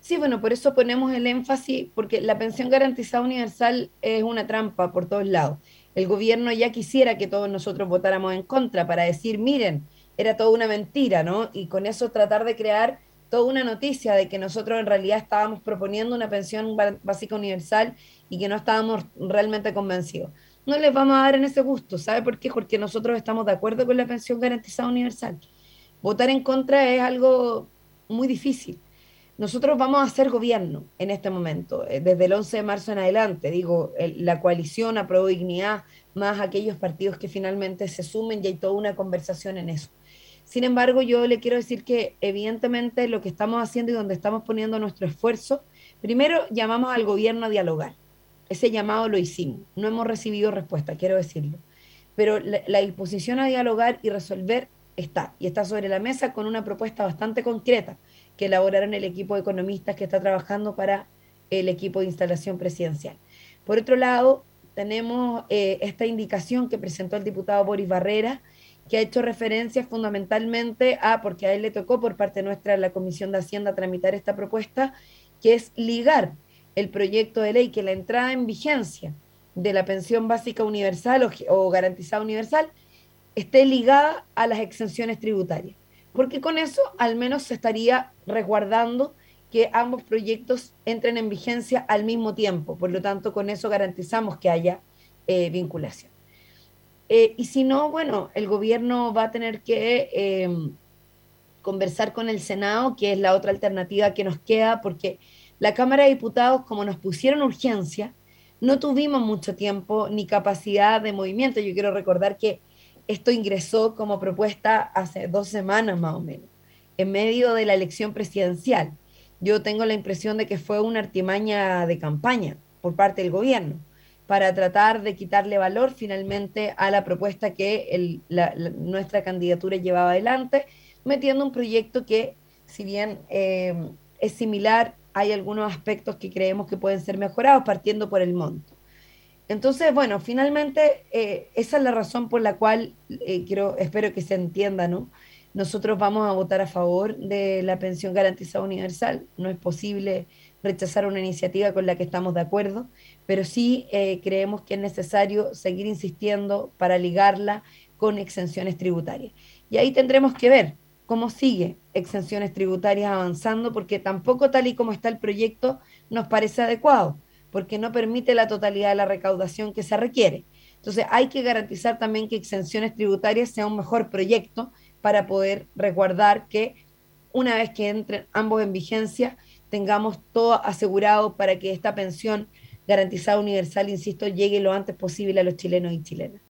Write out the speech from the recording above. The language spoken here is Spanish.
Sí, bueno, por eso ponemos el énfasis, porque la pensión garantizada universal es una trampa por todos lados. El gobierno ya quisiera que todos nosotros votáramos en contra para decir, miren, era toda una mentira, ¿no? Y con eso tratar de crear toda una noticia de que nosotros en realidad estábamos proponiendo una pensión básica universal y que no estábamos realmente convencidos. No les vamos a dar en ese gusto, ¿sabe por qué? Porque nosotros estamos de acuerdo con la pensión garantizada universal. Votar en contra es algo muy difícil. Nosotros vamos a hacer gobierno en este momento, desde el 11 de marzo en adelante. Digo, la coalición Aprobó Dignidad, más aquellos partidos que finalmente se sumen, y hay toda una conversación en eso. Sin embargo, yo le quiero decir que evidentemente lo que estamos haciendo y donde estamos poniendo nuestro esfuerzo, primero llamamos al gobierno a dialogar. Ese llamado lo hicimos. No hemos recibido respuesta, quiero decirlo. Pero la disposición a dialogar y resolver está, y está sobre la mesa con una propuesta bastante concreta que elaboraron el equipo de economistas que está trabajando para el equipo de instalación presidencial. Por otro lado, tenemos esta indicación que presentó el diputado Boris Barrera, que ha hecho referencia fundamentalmente a, porque a él le tocó por parte nuestra en la Comisión de Hacienda tramitar esta propuesta, que es ligar el proyecto de ley, que la entrada en vigencia de la pensión básica universal o garantizada universal esté ligada a las exenciones tributarias, porque con eso al menos se estaría resguardando que ambos proyectos entren en vigencia al mismo tiempo, por lo tanto con eso garantizamos que haya vinculación. Y si no, bueno, el gobierno va a tener que conversar con el Senado, que es la otra alternativa que nos queda, porque la Cámara de Diputados, como nos pusieron urgencia, no tuvimos mucho tiempo ni capacidad de movimiento. Yo quiero recordar que esto ingresó como propuesta hace 2 semanas más o menos, en medio de la elección presidencial. Yo tengo la impresión de que fue una artimaña de campaña por parte del gobierno para tratar de quitarle valor finalmente a la propuesta que nuestra candidatura llevaba adelante, metiendo un proyecto que, si bien es similar, hay algunos aspectos que creemos que pueden ser mejorados partiendo por el monto. Entonces, bueno, finalmente esa es la razón por la cual espero que se entienda, ¿no? Nosotros vamos a votar a favor de la pensión garantizada universal. No es posible rechazar una iniciativa con la que estamos de acuerdo, pero sí creemos que es necesario seguir insistiendo para ligarla con exenciones tributarias. Y ahí tendremos que ver cómo sigue exenciones tributarias avanzando, porque tampoco tal y como está el proyecto nos parece adecuado porque no permite la totalidad de la recaudación que se requiere. Entonces hay que garantizar también que exenciones tributarias sea un mejor proyecto para poder resguardar que una vez que entren ambos en vigencia, tengamos todo asegurado para que esta pensión garantizada universal, insisto, llegue lo antes posible a los chilenos y chilenas.